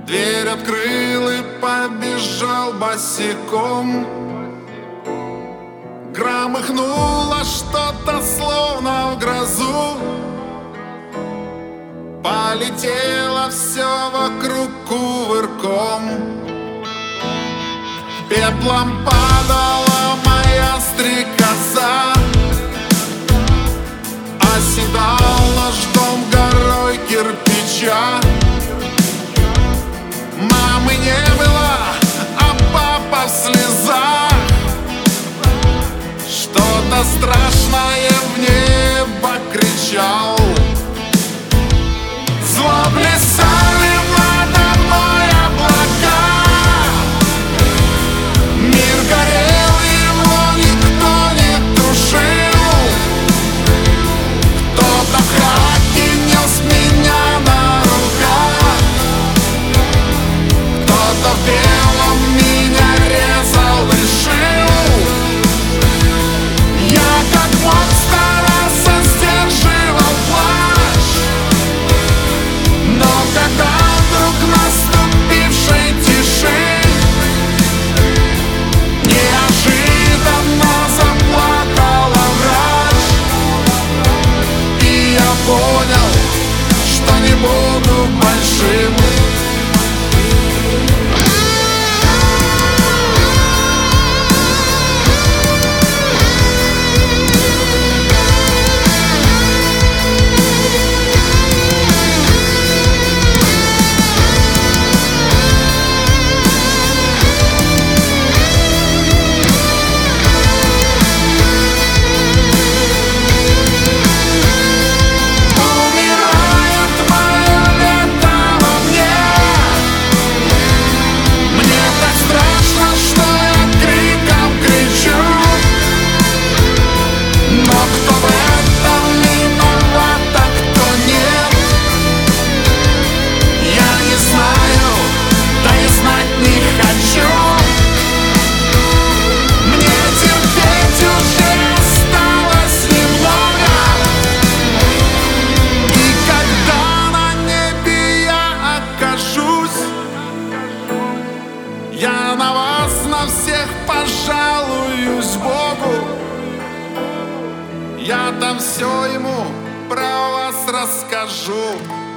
Дверь открыл и побежал босиком. Громыхнуло что-то, словно в грозу. Полетело все вокруг кувырком. Пеплом падала моя стрекоза. Оседал наш дом горой кирпича. Мамы не было, а папа в слезах. Что-то страшное в небо кричал. Зло плясали надо мной облака. Мир горел, его никто не тушил. Кто-то в хаке нес меня на руках. Кто-то в белом меня резал и шил. Я как мог старался, сдерживал плач. Но когда вдруг наступившей тиши неожиданно заплакала врач, и я понял, что не буду большим. Я на вас, на всех пожалуюсь Богу. Я там все ему про вас расскажу.